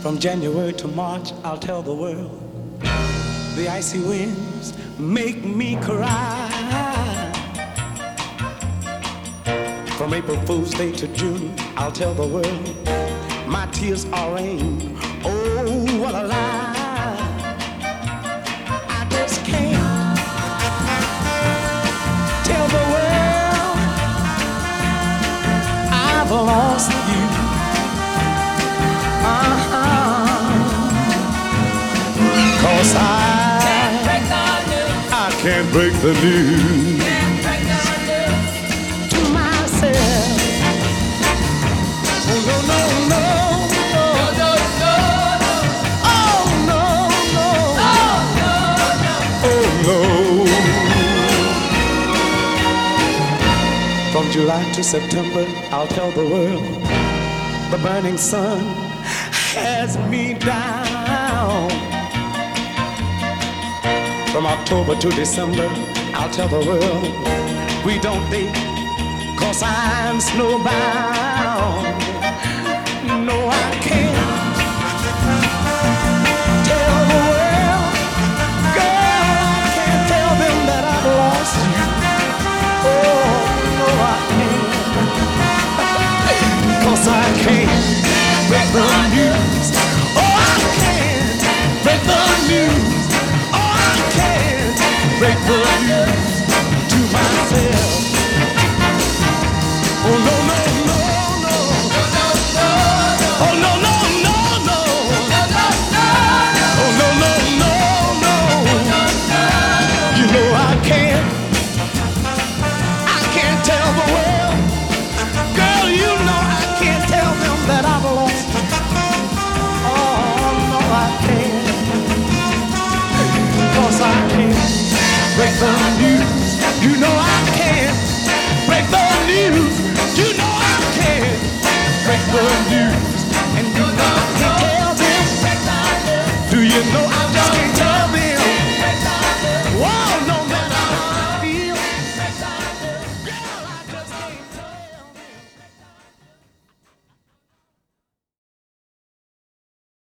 From January to March, I'll tell the world. The icy winds make me cry. From April Fool's Day to June, I'll tell the world. My tears are rain. Oh, what a lie. I just can't tell the world I've lost you. Cause I can't break the news to myself. Oh no, no, no, no, no, no, no. Oh no, no, oh no. From July to September, I'll tell the world. The burning sun has me down. From October to December, I'll tell the world. We don't date, cause I'm snowbound. No, I can't tell the world. Girl, I can't tell them that I've lost you. Oh, no, I can't. Cause I can't break the news. Oh, I can't break the news. Oh, I can't break the news to myself. Oh, no, no, no, no. Oh, no, no, no, no. Oh, no, no, no, no. You know I can't tell the world. Girl, you know I can't tell them that I've lost. Oh, no, I can't. Cause I can't break the news. You know I can't break the news. You know I can't break the news